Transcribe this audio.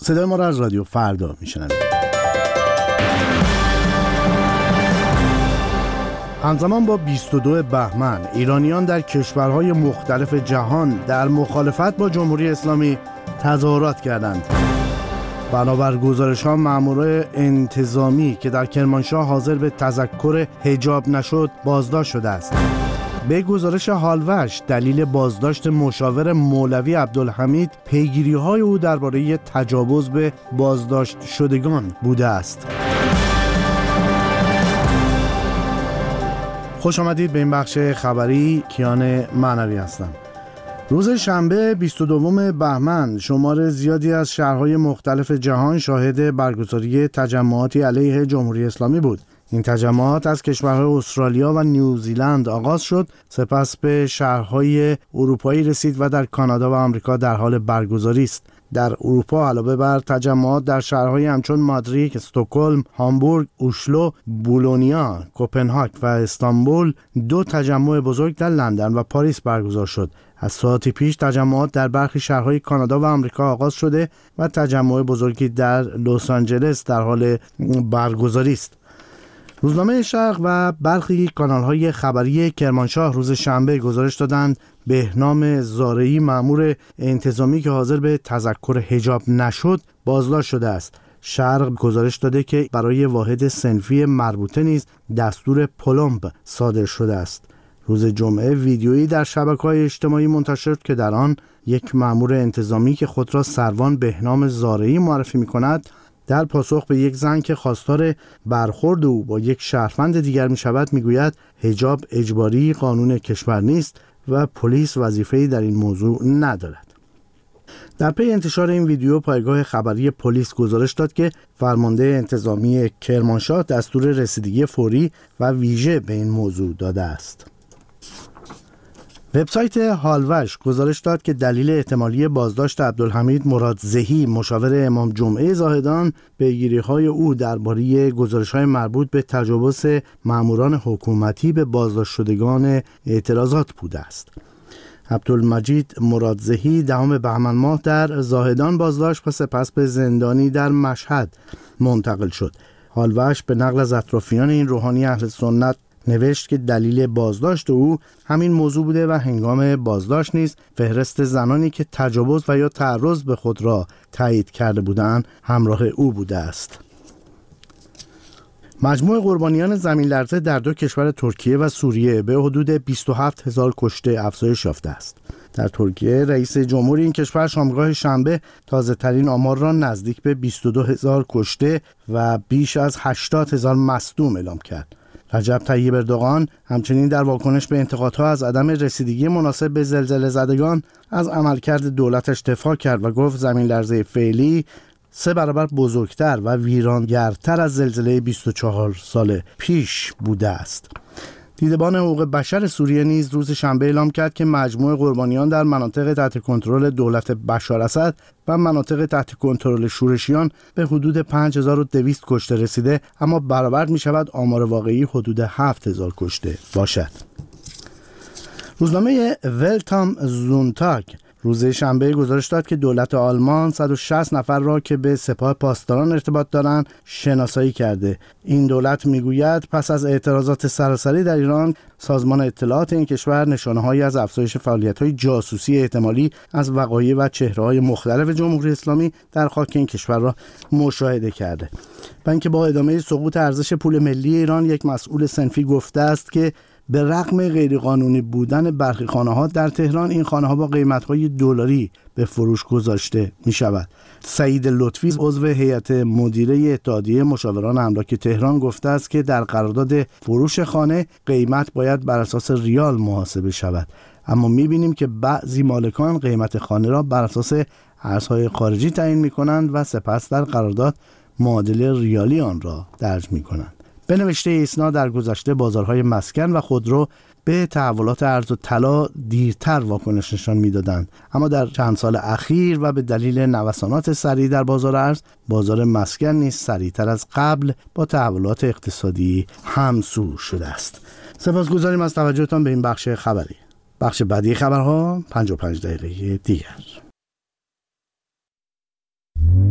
صدای ما را از رادیو فردا میشنوید. همزمان با 22 بهمن ایرانیان در کشورهای مختلف جهان در مخالفت با جمهوری اسلامی تظاهرات کردند. بنابر گزارش‌ها مامورای انتظامی که در کرمانشاه حاضر به تذکر حجاب نشد بازداشت شده است. به گزارش هالوش دلیل بازداشت مشاور مولوی عبدالحمید پیگیری‌های او درباره تجاوز به بازداشت شدگان بوده است. خوش آمدید به این بخش خبری. کیان معنوی هستم. روز شنبه 22 بهمن شمار زیادی از شهرهای مختلف جهان شاهد برگزاری تجمعاتی علیه جمهوری اسلامی بود. این تجمعات از کشورهای استرالیا و نیوزیلند آغاز شد، سپس به شهرهای اروپایی رسید و در کانادا و آمریکا در حال برگزاری است. در اروپا علاوه بر تجمعات در شهرهای همچون مادرید، استکهلم، هامبورگ، اوشلو، بولونیا، کوپنهاگ و استانبول 2 تجمع بزرگ در لندن و پاریس برگزار شد. از ساعتی پیش تجمعات در برخی شهرهای کانادا و آمریکا آغاز شده و تجمع بزرگی در لس آنجلس در حال برگزاری است. روزنامه شرق و برخی کانال‌های خبری کرمانشاه روز شنبه گزارش دادند بهنام زارعی مأمور انتظامی که حاضر به تذکر حجاب نشد بازداشت شده است. شرق گزارش داده که برای واحد صنفی مربوطه نیز دستور پلمب صادر شده است. روز جمعه ویدیویی در شبکه‌های اجتماعی منتشر شد که در آن یک مأمور انتظامی که خود را سروان بهنام زارعی معرفی می‌کند در پاسخ به یک زن که خواستار برخورد او با یک شهروند دیگر می شود می گوید حجاب اجباری قانون کشور نیست و پلیس وظیفه‌ای در این موضوع ندارد. در پی انتشار این ویدیو پایگاه خبری پلیس گزارش داد که فرمانده انتظامی کرمانشاه دستور رسیدگی فوری و ویژه به این موضوع داده است. وبسایت هالوش گزارش داد که دلیل احتمالی بازداشت عبدالحمید مرادزهی مشاور امام جمعه زاهدان پیگیری‌های او درباره گزارش‌های مربوط به تجاوز ماموران حکومتی به بازداشت شدگان اعتراضات بوده است. عبدالمجید مرادزهی 10 بهمن ماه در زاهدان بازداشت و سپس به زندانی در مشهد منتقل شد. هالوش به نقل از اطرافیان این روحانی اهل سنت نوشت که دلیل بازداشت او همین موضوع بوده و هنگام بازداشت نیز فهرست زنانی که تجاوز و یا تعرض به خود را تایید کرده بودند همراه او بوده است. مجموع قربانیان زمین لرزه در 2 کشور ترکیه و سوریه به حدود 27,000 کشته افزایش یافته است. در ترکیه رئیس جمهور این کشور شامگاه شنبه تازه‌ترین آمار را نزدیک به 22,000 کشته و بیش از 80,000 مصدوم اعلام کرد. رجب طیب اردوغان همچنین در واکنش به انتقادها از عدم رسیدگی مناسب به زلزله زدگان از عملکرد دولتش دفاع کرد و گفت زمین لرزه فعلی 3 برابر بزرگتر و ویرانگرتر از زلزله 24 سال پیش بوده است. دیدبان حقوق بشر سوریه نیز روز شنبه اعلام کرد که مجموع قربانیان در مناطق تحت کنترل دولت بشار اسد و مناطق تحت کنترل شورشیان به حدود 5200 کشته رسیده، اما برآورد می شود آمار واقعی حدود 7000 کشته باشد. روزنامه ولتام زونتاگ روز شنبه گزارش داد که دولت آلمان 160 نفر را که به سپاه پاسداران ارتباط دارند شناسایی کرده. این دولت میگوید پس از اعتراضات سراسری در ایران سازمان اطلاعات این کشور نشانه‌هایی از افزایش فعالیت‌های جاسوسی احتمالی از وقایع و چهره‌های مختلف جمهوری اسلامی در خاک این کشور را مشاهده کرده. و اینکه با ادامه سقوط ارزش پول ملی ایران یک مسئول صنفی گفته است که به رغم غیرقانونی بودن برخی خانه‌ها در تهران این خانه‌ها با قیمت‌های دلاری به فروش گذاشته می‌شود. سعید لطفی عضو هیئت مدیره اتحادیه مشاوران املاک تهران گفته است که در قرارداد فروش خانه قیمت باید بر اساس ریال محاسبه شود، اما می‌بینیم که بعضی مالکان قیمت خانه را بر اساس ارزهای خارجی تعیین می‌کنند و سپس در قرارداد معادل ریالی آن را درج می‌کنند. به نوشته ایسنا در گذشته بازارهای مسکن و خودرو به تحولات ارز و طلا دیرتر واکنش نشان میدادند، اما در چند سال اخیر و به دلیل نوسانات سریع در بازار ارز، بازار مسکن نیز سریعتر از قبل با تحولات اقتصادی همسو شده است. سپاسگزاریم از توجهتان به این بخش خبری. بخش بعدی خبرها 55 دقیقه دیگر.